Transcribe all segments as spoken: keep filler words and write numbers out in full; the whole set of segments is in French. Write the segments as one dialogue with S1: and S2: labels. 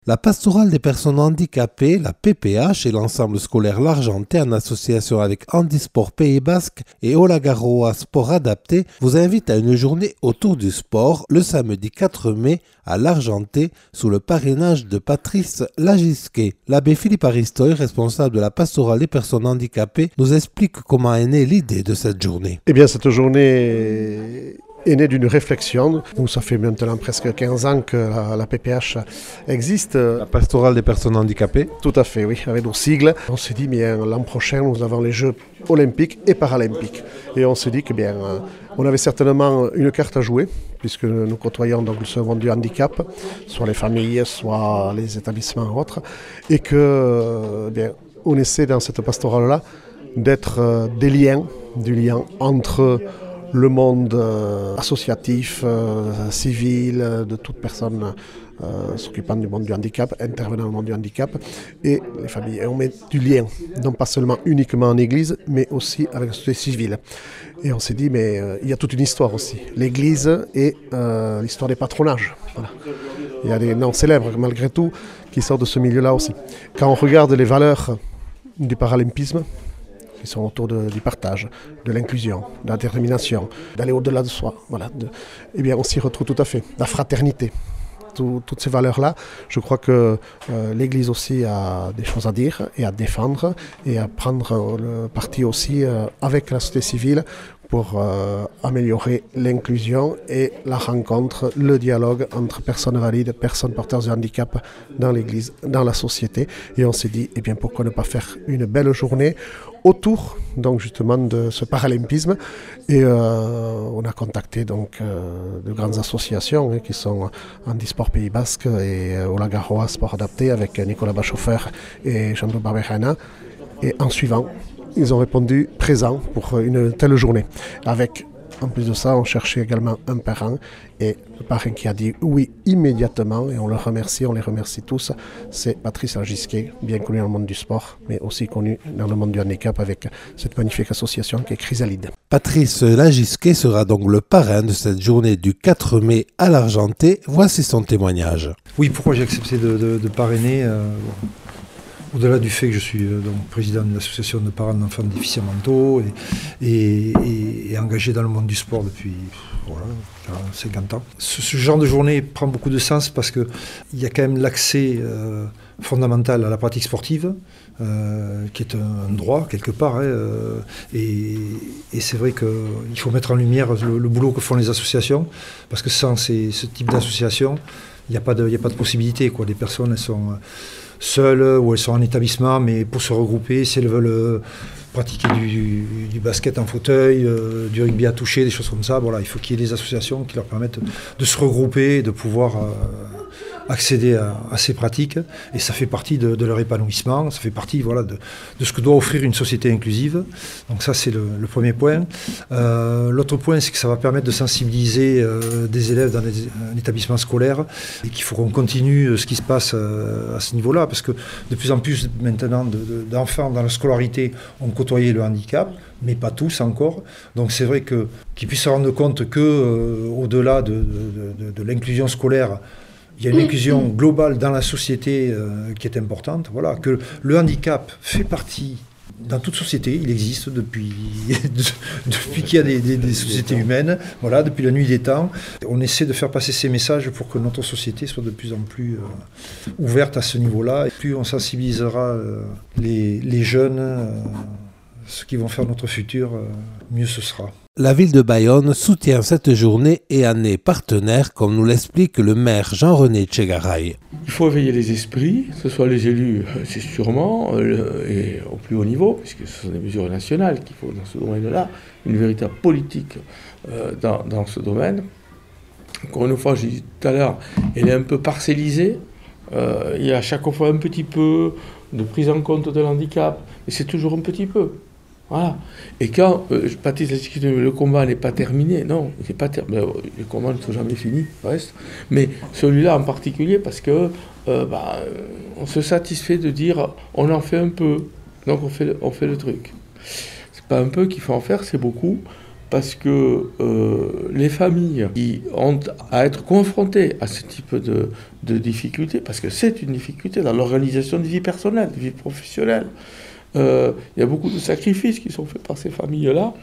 S1: La pastorale des personnes handicapées, la P P H, et l'ensemble scolaire L'Argentais en association avec Handisport Pays Basque et Olagarroa Sport Adapté vous invitent à une journée autour du sport le samedi quatre mai à L'Argentais sous le parrainage de Patrice Lagisquet. L'abbé Philippe Aristoy, responsable de la pastorale des personnes handicapées, nous explique comment est née l'idée de cette journée.
S2: Eh bien, cette journée est née d'une réflexion. Donc, ça fait maintenant presque quinze ans que la, la P P H existe.
S1: La pastorale des personnes handicapées.
S2: Tout à fait, oui, avec nos sigles. On s'est dit, bien, l'an prochain, nous avons les Jeux olympiques et paralympiques. Et on s'est dit que bien, on avait certainement une carte à jouer, puisque nous côtoyons donc ce monde du handicap, soit les familles, soit les établissements autres, et que bien, on essaie dans cette pastorale-là d'être des liens, du lien entre le monde euh, associatif, euh, civil, euh, de toute personne euh, s'occupant du monde du handicap, intervenant dans le monde du handicap, et les familles. Et on met du lien, non pas seulement uniquement en église, mais aussi avec la société civile. Et on s'est dit, mais euh, il y a toute une histoire aussi. L'église et euh, l'histoire des patronages. Voilà. Il y a des noms célèbres, malgré tout, qui sortent de ce milieu-là aussi. Quand on regarde les valeurs du paralympisme, qui sont autour de, du partage, de l'inclusion, de la détermination, d'aller au-delà de soi. Voilà, de, eh bien, on s'y retrouve tout à fait. La fraternité, tout, toutes ces valeurs-là, je crois que euh, l'Église aussi a des choses à dire et à défendre et à prendre le parti aussi euh, avec la société civile pour euh, améliorer l'inclusion et la rencontre, le dialogue entre personnes valides, personnes porteuses de handicap dans l'Église, dans la société. Et on s'est dit, eh bien, pourquoi ne pas faire une belle journée autour donc justement de ce paralympisme. Et euh, on a contacté donc euh, de grandes associations hein, qui sont Handisport Pays Basque et euh, Olagarroa Sport Adapté avec Nicolas Bachauffeur et Jean-Louis Barberana. Et en suivant, ils ont répondu présents pour une telle journée. Avec, en plus de ça, on cherchait également un parrain et le parrain qui a dit oui immédiatement et on le remercie, on les remercie tous, c'est Patrice Lagisquet, bien connu dans le monde du sport, mais aussi connu dans le monde du handicap avec cette magnifique association qui est Chrysalide.
S1: Patrice Lagisquet sera donc le parrain de cette journée du quatre mai à l'Argentais. Voici son témoignage.
S3: Oui, pourquoi j'ai accepté de, de, de parrainer euh, au-delà du fait que je suis euh, donc, président de l'association de parents d'enfants déficients mentaux et, et, et, et engagé dans le monde du sport depuis voilà, cinquante ans. Ce, ce genre de journée prend beaucoup de sens parce qu'il y a quand même l'accès euh, fondamental à la pratique sportive, euh, qui est un, un droit quelque part. Hein, euh, et, et c'est vrai qu'il faut mettre en lumière le, le boulot que font les associations, parce que sans ces, ce type d'association, il n'y a pas de, il n'y a pas de possibilité, quoi. Les personnes elles sont seules ou elles sont en établissement, mais pour se regrouper, si elles veulent euh, pratiquer du, du, du basket en fauteuil, euh, du rugby à toucher, des choses comme ça, voilà, il faut qu'il y ait des associations qui leur permettent de se regrouper et de pouvoir euh, accéder à, à ces pratiques. Et ça fait partie de, de leur épanouissement, ça fait partie voilà, de, de ce que doit offrir une société inclusive. Donc ça, c'est le, le premier point. Euh, l'autre point, c'est que ça va permettre de sensibiliser euh, des élèves dans les, un établissement scolaire et qu'il faut qu'on continue ce qui se passe euh, à ce niveau-là, parce que de plus en plus maintenant de, de, d'enfants dans la scolarité ont côtoyé le handicap, mais pas tous encore. Donc c'est vrai que, qu'ils puissent se rendre compte qu'au-delà de, de, de, de l'inclusion scolaire, il y a une inclusion globale dans la société euh, qui est importante. Voilà, que le handicap fait partie, dans toute société, il existe depuis, depuis qu'il y a des, des, des sociétés humaines, voilà, depuis la nuit des temps. On essaie de faire passer ces messages pour que notre société soit de plus en plus euh, ouverte à ce niveau-là. Et plus on sensibilisera euh, les, les jeunes, euh, ceux qui vont faire notre futur, euh, mieux ce sera.
S1: La ville de Bayonne soutient cette journée et en est partenaire, comme nous l'explique le maire Jean-René Tchegaray.
S4: Il faut éveiller les esprits, que ce soit les élus, c'est sûrement, euh, et au plus haut niveau, puisque ce sont des mesures nationales qu'il faut dans ce domaine-là, une véritable politique euh, dans, dans ce domaine. Encore une fois, je disais tout à l'heure, elle est un peu parcellisée. Euh, il y a à chaque fois un petit peu de prise en compte de l'handicap, mais c'est toujours un petit peu. Voilà. Et quand, euh, Patrice l'a dit, le combat n'est pas terminé, non, il n'est pas terminé. Les combats ne sont jamais finis, reste. Mais celui-là en particulier, parce que euh, bah, on se satisfait de dire, on en fait un peu, donc on fait le, on fait le truc. C'est pas un peu qu'il faut en faire, c'est beaucoup. parce que euh, les familles qui ont à être confrontées à ce type de, de difficultés, parce que c'est une difficulté dans l'organisation des vies personnelles, des vies professionnelles, euh, il y a beaucoup de sacrifices qui sont faits par ces familles-là.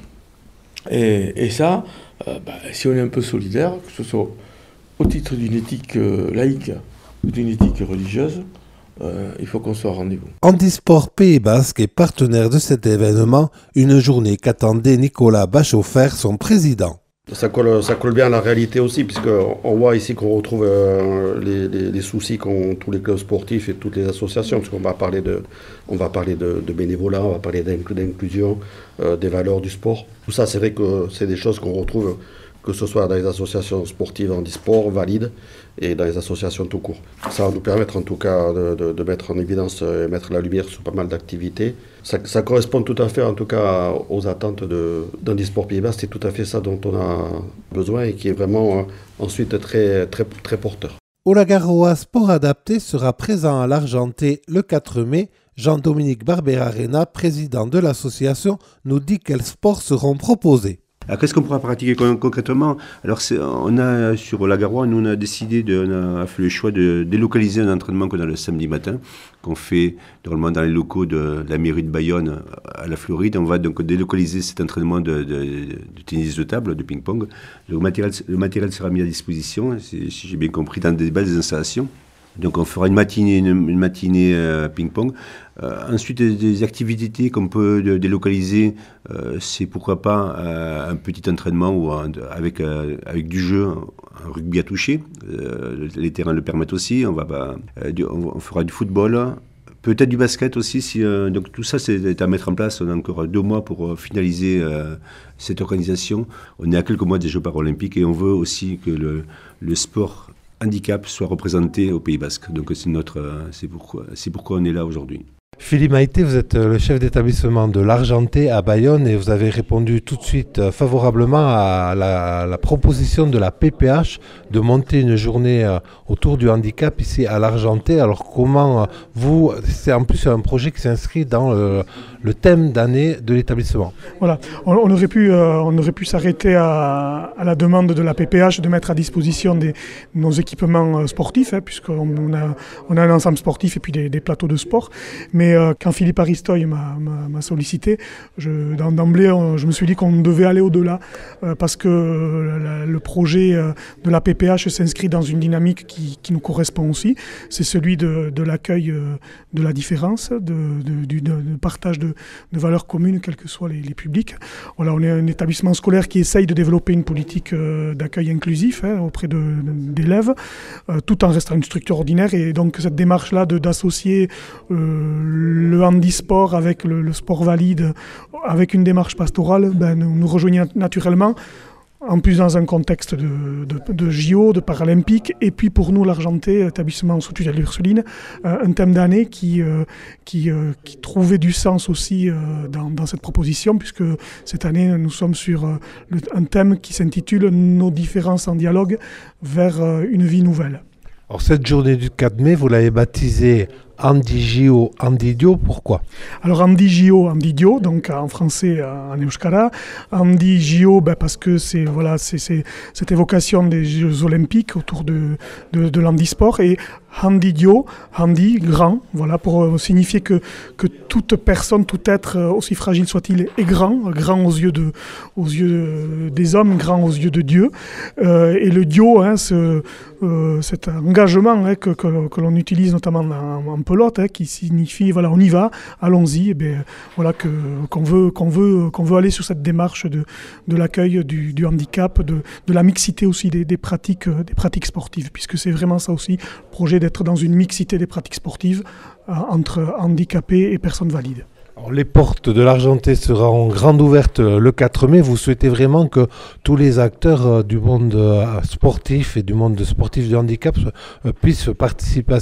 S4: Et, et ça, euh, bah, si on est un peu solidaire, que ce soit au titre d'une éthique euh, laïque ou d'une éthique religieuse, Euh, il faut qu'on soit au rendez-vous.
S1: Handisport Pays Basque est partenaire de cet événement, une journée qu'attendait Nicolas Bachofer, son président.
S5: Ça colle, ça colle bien à la réalité aussi, puisqu'on voit ici qu'on retrouve euh, les, les, les soucis qu'ont tous les clubs sportifs et toutes les associations, puisqu'on va parler de, on va parler de, de bénévolat, on va parler d'inclusion, euh, des valeurs du sport. Tout ça, c'est vrai que c'est des choses qu'on retrouve, que ce soit dans les associations sportives handisport valides et dans les associations tout court. Ça va nous permettre en tout cas de, de, de mettre en évidence et mettre la lumière sur pas mal d'activités. Ça, ça correspond tout à fait en tout cas aux attentes d'Handisport Pays Basque. C'est tout à fait ça dont on a besoin et qui est vraiment euh, ensuite très, très, très porteur.
S1: Olagaroa Sport Adapté sera présent à l'Argenté le quatre mai. Jean-Dominique Barberarena, président de l'association, nous dit quels sports seront proposés.
S6: Alors, qu'est-ce qu'on pourra pratiquer concrètement? Alors, on a, sur Olagaroa, nous, on a décidé, de, on a fait le choix de délocaliser un entraînement qu'on a le samedi matin, qu'on fait normalement dans les locaux de la mairie de Bayonne à la Floride. On va donc délocaliser cet entraînement de, de, de tennis de table, de ping-pong. Le matériel, le matériel sera mis à disposition, si j'ai bien compris, dans des belles installations. Donc on fera une matinée, une, une matinée euh, ping-pong. Euh, ensuite, des, des activités qu'on peut de, délocaliser, euh, c'est pourquoi pas euh, un petit entraînement ou un, avec, euh, avec du jeu, un rugby à toucher. Euh, les terrains le permettent aussi. On, va, bah, euh, du, on, on fera du football, peut-être du basket aussi. Si, euh, donc tout ça, c'est à mettre en place. On a encore deux mois pour euh, finaliser euh, cette organisation. On est à quelques mois des Jeux paralympiques et on veut aussi que le, le sport handicap soit représenté au Pays Basque. Donc c'est notre, c'est pourquoi, c'est pourquoi on est là aujourd'hui.
S1: Philippe Maïté, vous êtes le chef d'établissement de l'Argenté à Bayonne et vous avez répondu tout de suite favorablement à la, la proposition de la P P H de monter une journée autour du handicap ici à l'Argenté. Alors comment vous, c'est en plus un projet qui s'inscrit dans le, le thème d'année de l'établissement.
S7: Voilà, on, on aurait pu, euh, on aurait pu s'arrêter à, à la demande de la P P H de mettre à disposition des, nos équipements sportifs, hein, puisqu'on on a, on a un ensemble sportif et puis des, des plateaux de sport. Mais euh, quand Philippe Aristoy m'a sollicité, d'emblée, je me suis dit qu'on devait aller au-delà, euh, parce que euh, le projet euh, de la P P H s'inscrit dans une dynamique qui, qui nous correspond aussi. C'est celui de, de l'accueil euh, de la différence, de, de, du de, de partage de, de valeurs communes, quels que soient les, les publics. Voilà, on est un établissement scolaire qui essaye de développer une politique euh, d'accueil inclusif hein, auprès d'élèves, euh, tout en restant une structure ordinaire. Et donc cette démarche-là d'associer euh, le handisport avec le, le sport valide, avec une démarche pastorale, ben, nous, nous rejoignons naturellement. En plus dans un contexte de, de, de J O, de Paralympique, et puis pour nous l'Argenté, établissement sous tutelle d'Ursuline, euh, un thème d'année qui, euh, qui, euh, qui trouvait du sens aussi euh, dans, dans cette proposition, puisque cette année nous sommes sur euh, le, un thème qui s'intitule « Nos différences en dialogue vers euh, une vie nouvelle ».
S1: Alors cette journée du quatre mai, vous l'avez baptisée Handigio, Handidio, pourquoi?
S7: Alors Handigio, Handidio, donc en français, en euskara. Handigio, ben parce que c'est voilà, c'est cette évocation des Jeux Olympiques autour de, de, de l'handisport. Et Handidio, Handi, grand, voilà, pour signifier que, que toute personne, tout être, aussi fragile soit-il, est grand, grand aux yeux, de, aux yeux des hommes, grand aux yeux de Dieu. Euh, et le dio, hein, ce, euh, cet engagement hein, que, que, que l'on utilise notamment en, en pelote, hein, qui signifie voilà, on y va, allons-y, et bien voilà que qu'on veut qu'on veut qu'on veut aller sur cette démarche de de l'accueil du, du handicap, de de la mixité aussi des, des pratiques des pratiques sportives, puisque c'est vraiment ça aussi le projet d'être dans une mixité des pratiques sportives euh, entre handicapés et personnes valides.
S1: Alors, les portes de l'Argenté seront grandes ouvertes le quatre mai. Vous souhaitez vraiment que tous les acteurs du monde sportif et du monde sportif du handicap puissent participer à cette journée ?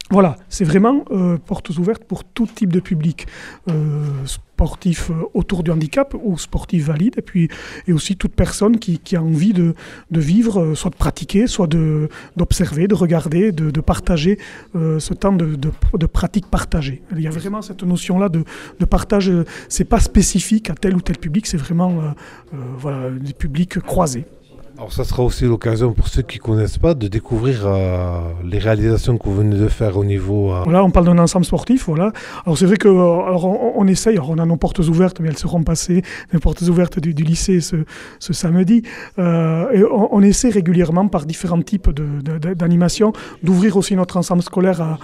S7: Voilà, c'est vraiment euh, portes ouvertes pour tout type de public, euh, sportifs autour du handicap ou sportifs valides, et puis et aussi toute personne qui, qui a envie de, de vivre, soit de pratiquer, soit de, d'observer, de regarder, de, de partager euh, ce temps de, de, de pratique partagée. Il y a vraiment cette notion-là de, de partage, c'est pas spécifique à tel ou tel public, c'est vraiment euh, euh, voilà, des publics croisés.
S1: Alors ça sera aussi l'occasion pour ceux qui ne connaissent pas de découvrir euh, les réalisations que vous venez de faire au niveau... Euh...
S7: Voilà, on parle d'un ensemble sportif, voilà. Alors c'est vrai que, alors on, on essaye, alors on a nos portes ouvertes, mais elles seront passées, les portes ouvertes du, du lycée ce, ce samedi. Euh, et on, on essaie régulièrement par différents types de, de, d'animations d'ouvrir aussi notre ensemble scolaire à,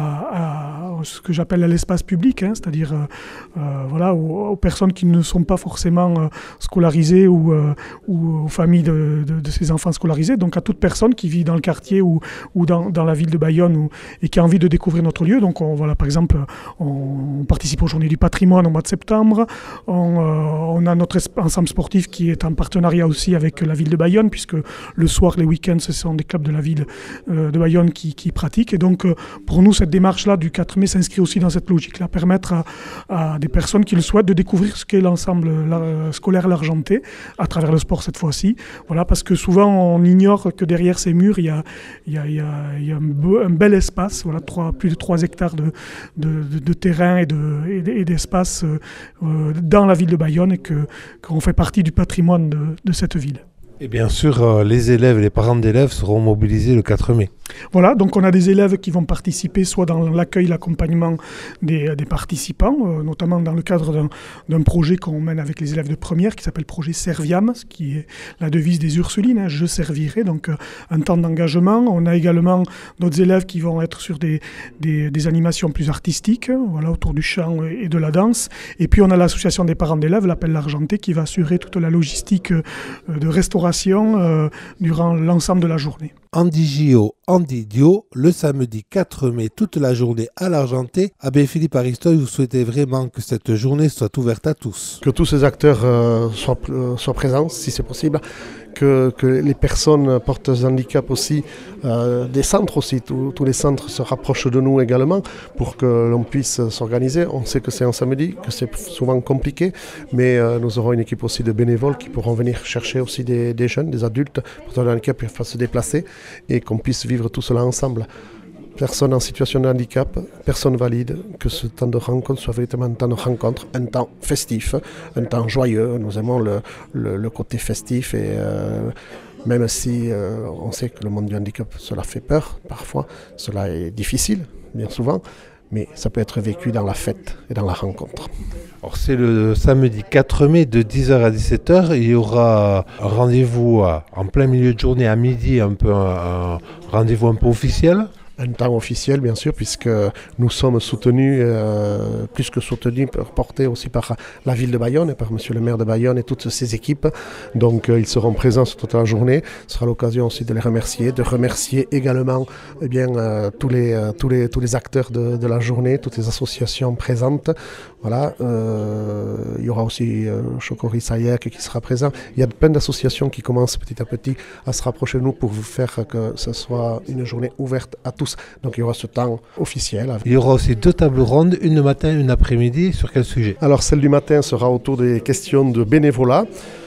S7: à, à ce que j'appelle l'espace public, hein, c'est-à-dire euh, voilà, aux, aux personnes qui ne sont pas forcément euh, scolarisées ou, euh, ou aux familles de De, de ces enfants scolarisés, donc à toute personne qui vit dans le quartier ou, ou dans, dans la ville de Bayonne ou, et qui a envie de découvrir notre lieu. Donc on, voilà, par exemple, on, on participe aux Journées du patrimoine au mois de septembre, on, euh, on a notre ensemble sportif qui est en partenariat aussi avec la ville de Bayonne, puisque le soir, les week-ends, ce sont des clubs de la ville euh, de Bayonne qui, qui pratiquent. Et donc euh, pour nous, cette démarche-là du quatre mai s'inscrit aussi dans cette logique-là, permettre à, à des personnes qui le souhaitent de découvrir ce qu'est l'ensemble la, scolaire l'Argentais, à travers le sport cette fois-ci. Voilà, parce que souvent on ignore que derrière ces murs il y a, il y a, il y a, il y a un, be, un bel espace, voilà, trois, plus de trois hectares de, de, de, de terrain et, de, et d'espace euh, dans la ville de Bayonne, et que, qu'on fait partie du patrimoine de, de cette ville.
S1: Et bien sûr, euh, les élèves et les parents d'élèves seront mobilisés le quatre mai.
S7: Voilà, donc on a des élèves qui vont participer soit dans l'accueil, l'accompagnement des, des participants, euh, notamment dans le cadre d'un, d'un projet qu'on mène avec les élèves de première qui s'appelle projet Serviam, qui est la devise des Ursulines, hein, je servirai, donc euh, un temps d'engagement. On a également d'autres élèves qui vont être sur des, des, des animations plus artistiques, voilà, autour du chant et de la danse. Et puis on a l'association des parents d'élèves, l'appel l'Argentais, qui va assurer toute la logistique euh, de restauration euh, durant l'ensemble de la journée.
S1: Handi J O, Handi Dio, le samedi quatre mai, toute la journée à l'Argentais. Abbé Philippe Aristote, vous souhaitez vraiment que cette journée soit ouverte à tous?
S2: Que tous ces acteurs euh, soient, euh, soient présents, si c'est possible. Que, que les personnes porteuses de handicap aussi, euh, des centres aussi, tous, tous les centres se rapprochent de nous également pour que l'on puisse s'organiser. On sait que c'est un samedi, que c'est souvent compliqué, mais euh, nous aurons une équipe aussi de bénévoles qui pourront venir chercher aussi des, des jeunes, des adultes porteurs de handicap qui peuvent se déplacer et qu'on puisse vivre tout cela ensemble. Personnes en situation de handicap, personnes valides, que ce temps de rencontre soit véritablement un temps de rencontre, un temps festif, un temps joyeux. Nous aimons le, le, le côté festif, et euh, même si euh, on sait que le monde du handicap, cela fait peur parfois, cela est difficile, bien souvent, mais ça peut être vécu dans la fête et dans la rencontre.
S1: Alors c'est le samedi quatre mai de dix heures à dix-sept heures. Il y aura un rendez-vous en plein milieu de journée à midi, un peu un, un rendez-vous un peu officiel.
S2: Un temps officiel, bien sûr, puisque nous sommes soutenus, euh, plus que soutenus, portés aussi par la ville de Bayonne et par monsieur le maire de Bayonne et toutes ses équipes. Donc euh, ils seront présents sur toute la journée. Ce sera l'occasion aussi de les remercier, de remercier également eh bien, euh, tous, les, euh, tous, les, tous les acteurs de, de la journée, toutes les associations présentes. Voilà, euh, il y aura aussi euh, Chokori Sayek qui sera présent. Il y a plein d'associations qui commencent petit à petit à se rapprocher de nous pour vous faire que ce soit une journée ouverte à tous. Donc il y aura ce temps officiel.
S1: Il y aura aussi deux tables rondes, une le matin, une l'après-midi. Sur quel sujet?
S2: Alors celle du matin sera autour des questions de bénévolat.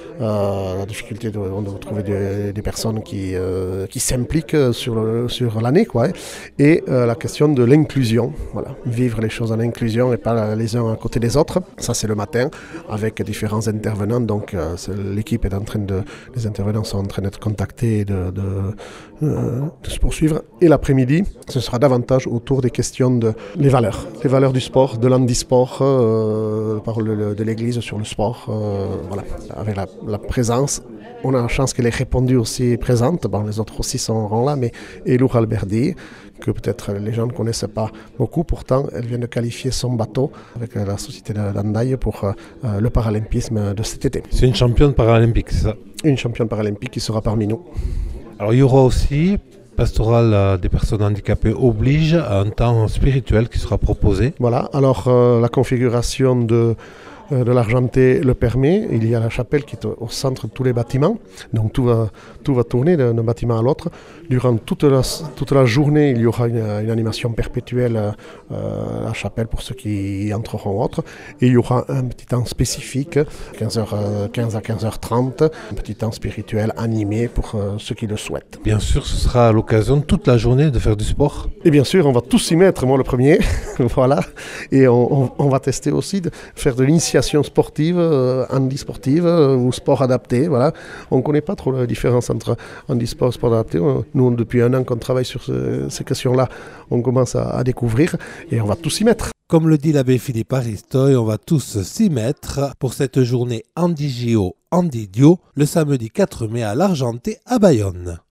S2: Euh, la difficulté de, de trouver des, des personnes qui, euh, qui s'impliquent sur, le, sur l'année, quoi, et euh, la question de l'inclusion, voilà, vivre les choses en inclusion et pas les uns à côté des autres. Ça c'est le matin avec différents intervenants. Donc euh, l'équipe est en train de, les intervenants sont en train d'être contactés et de, de, euh, de se poursuivre. Et l'après-midi, ce sera davantage autour des questions de les valeurs, les valeurs du sport, de l'handisport, euh, parole de l'Église sur le sport, euh, voilà, avec la la présence. On a la chance qu'elle ait répondu aussi présente. Bon, les autres aussi seront là, mais Elou Alberdi, que peut-être les gens ne connaissent pas beaucoup, pourtant elle vient de qualifier son bateau avec la société d'Andaï pour euh, le paralympisme de cet été.
S1: C'est une championne paralympique, c'est ça?
S2: Une championne paralympique qui sera parmi nous.
S1: Alors il y aura aussi Pastoral des personnes handicapées oblige un temps spirituel qui sera proposé.
S2: Voilà, alors euh, la configuration de euh, de l'Argentais le permet. Il y a la chapelle qui est au centre de tous les bâtiments. Donc tout va, tout va tourner d'un bâtiment à l'autre. Durant toute la, toute la journée, il y aura une, une animation perpétuelle euh, à la chapelle pour ceux qui entreront autres. Et il y aura un petit temps spécifique, quinze heures quinze à quinze heures trente, un petit temps spirituel animé pour euh, ceux qui le souhaitent.
S1: Bien sûr, ce sera l'occasion toute la journée de faire du sport.
S2: Et bien sûr, on va tous s'y mettre, moi le premier, voilà. Et on, on, on va tester aussi de faire de l'initiation sportive, euh, handisportive euh, ou sport adapté, voilà. On ne connaît pas trop la différence entre handisport et sport adapté. Nous, depuis un an qu'on travaille sur ce, ces questions-là, on commence à, à découvrir et on va tous s'y mettre.
S1: Comme le dit l'abbé Philippe Aristoy, on va tous s'y mettre pour cette journée Handi-J O Handi-Dio le samedi quatre mai à l'Argentais à Bayonne.